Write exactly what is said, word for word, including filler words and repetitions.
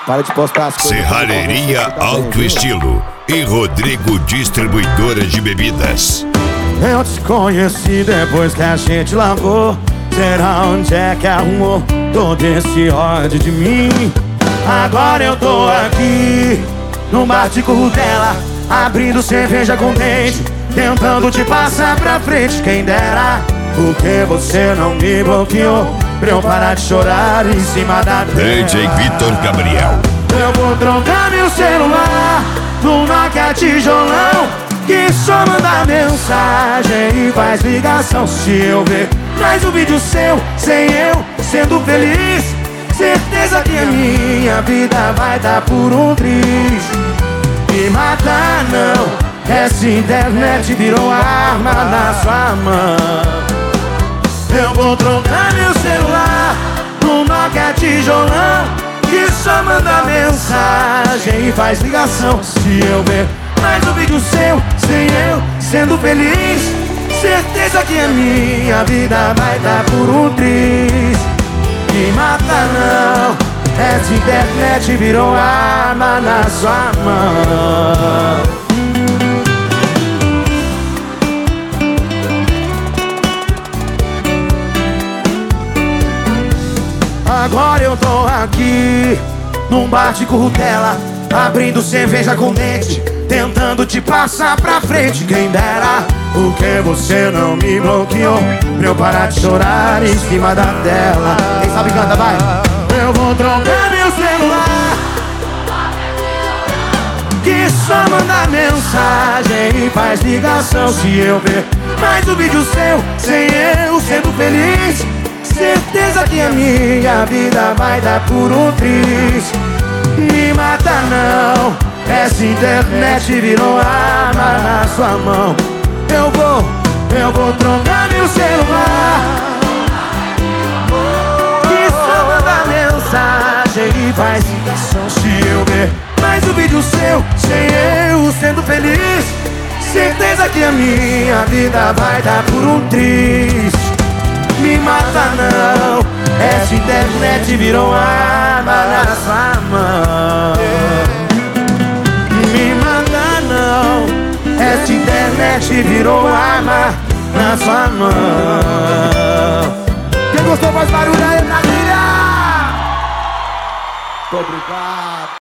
Para de postar as coisas. Serralheria Alto Estilo e Rodrigo Distribuidora de Bebidas. Eu te conheci depois que a gente lavou. Será onde é que arrumou todo esse ódio de mim? Agora eu tô aqui no bar de Currutela, abrindo cerveja com dente, tentando te passar pra frente. Quem dera, porque você não me bloqueou pra eu parar de chorar em cima da tela. D J Vitor Gabriel. Eu vou trocar meu celular no Nokia tijolão, que só manda mensagem e faz ligação. Se eu ver mais um vídeo seu, sem eu sendo feliz, certeza que a minha vida vai dar por um triz. Me matar não, essa internet virou arma na sua mão. Eu vou trocar meu celular no Nokia tijolão, que só manda mensagem e faz ligação. Se eu ver mais um vídeo seu, sem eu sendo feliz, certeza que a minha vida vai dar por um triz. Me mata não, essa internet virou arma na sua mão. Agora eu tô aqui num bar de Currutela, abrindo cerveja com dente, tentando te passar pra frente. Quem dera, porque você não me bloqueou pra eu parar de chorar em cima da tela. Quem sabe canta, vai. Eu vou trocar meu celular, que só manda mensagem e faz ligação. Se eu ver mais um vídeo seu, sem eu sendo feliz, certeza que a minha vida vai dar por um triz. Me mata não, essa internet virou arma na sua mão. Eu vou, eu vou trocar meu celular, que só manda mensagem e faz ligação. Se eu ver mais um vídeo seu, sem eu sendo feliz, certeza que a minha vida vai dar por um triz. Me mata não, essa internet virou arma na sua mão. Me mata não, essa internet virou arma na sua mão. Quem gostou faz barulho aí, Brasília! Tô obrigado.